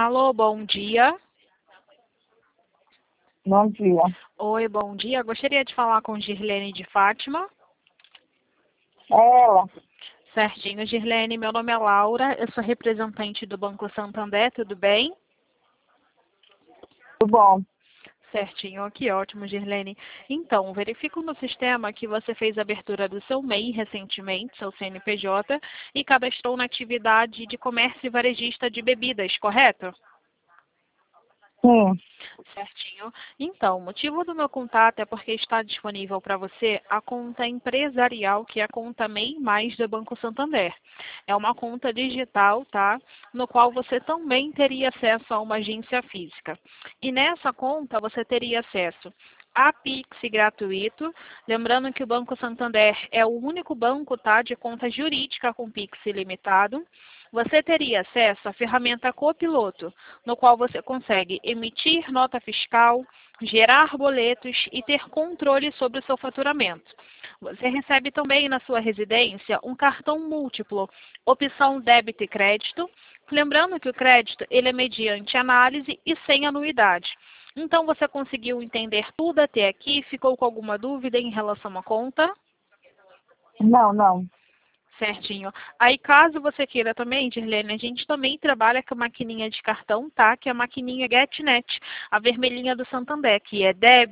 Alô, bom dia. Bom dia. Oi, bom dia. Gostaria de falar com Girlene de Fátima. É ela. Certinho, Girlene. Meu nome é Laura. Eu sou representante do Banco Santander. Tudo bem? Tudo bom. Certinho, que ótimo, Girlene. Então, verifico no sistema que você fez a abertura do seu MEI recentemente, seu CNPJ, e cadastrou na atividade de comércio varejista de bebidas, correto? Sim. Certinho. Então, o motivo do meu contato é porque está disponível para você a conta empresarial, que é a conta MEI Mais do Banco Santander. É uma conta digital, tá? No qual você também teria acesso a uma agência física. E nessa conta você teria acesso a Pix gratuito. Lembrando que o Banco Santander é o único banco, tá, de conta jurídica com Pix ilimitado. Você teria acesso à ferramenta Copiloto, no qual você consegue emitir nota fiscal, gerar boletos e ter controle sobre o seu faturamento. Você recebe também na sua residência um cartão múltiplo, opção débito e crédito. Lembrando que o crédito ele é mediante análise e sem anuidade. Então, você conseguiu entender tudo até aqui? Ficou com alguma dúvida em relação à conta? Não. Certinho. Aí, caso você queira também, Dirlene, a gente também trabalha com a maquininha de cartão, tá? Que é a maquininha GetNet, a vermelhinha do Santander, que é débito,